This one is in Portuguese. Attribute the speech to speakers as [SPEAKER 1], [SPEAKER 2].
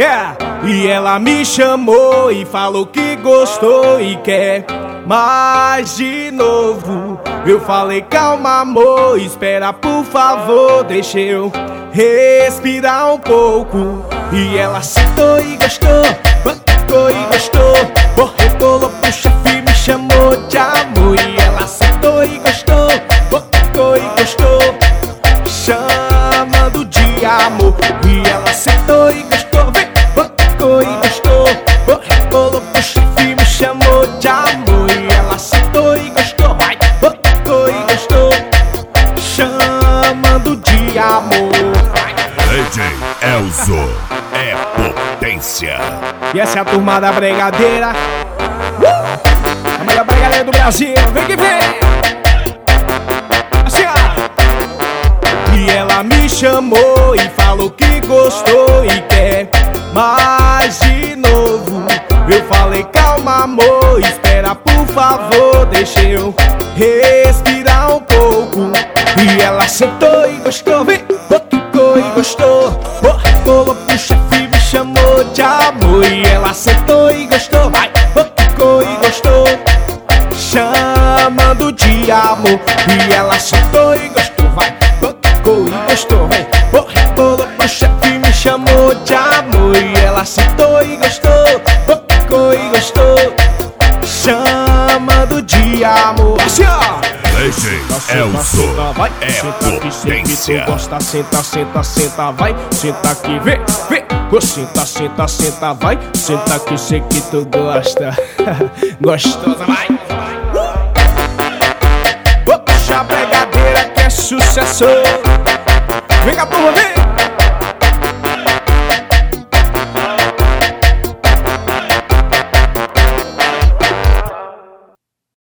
[SPEAKER 1] Yeah. E ela me chamou e falou que gostou e quer mais de novo. Eu falei calma amor, espera por favor, deixa eu respirar um pouco. E ela sentou e gostou, bancou e gostou, rebolou pro chefe, me chamou de amor. E ela sentou e gostou, bancou e gostou, chamando de amor. E ela sentou e gostou, vem, bancou e gostou, rebolou pro chefe, me chamou de amor. E ela sentou e gostou, vai, bancou e gostou, chamando de amor.
[SPEAKER 2] DJ Elzo é potência.
[SPEAKER 1] E essa é a turma da Bregadeira, a melhor bregadeira do Brasil, vem que vem. Assim, ó. E ela me chamou e falou que gostou e quer mais de novo. Eu falei calma amor, espera por favor, deixa eu respirar um pouco. E ela sentou e gostou, vem, ficou e gostou, rebolou pro chefe, me chamou de amor. E ela sentou e gostou, vai, ficou e gostou, chamando de amor. E ela sentou e gostou, vai, ficou e gostou, vem, rebolou pro chefe, me chamou de amor. E ela sentou e gostou, ficou e gostou, chamando de amor. Assim, ó.
[SPEAKER 2] DJ Elzo é potência.
[SPEAKER 1] Gosta, senta, senta, senta, vai, senta aqui, vem, vem. Senta, senta, senta, vai, senta aqui, sei que tu gosta. Gostosa, vai. Puxa a bregadeira que é sucesso. Vem cá, turma, vem.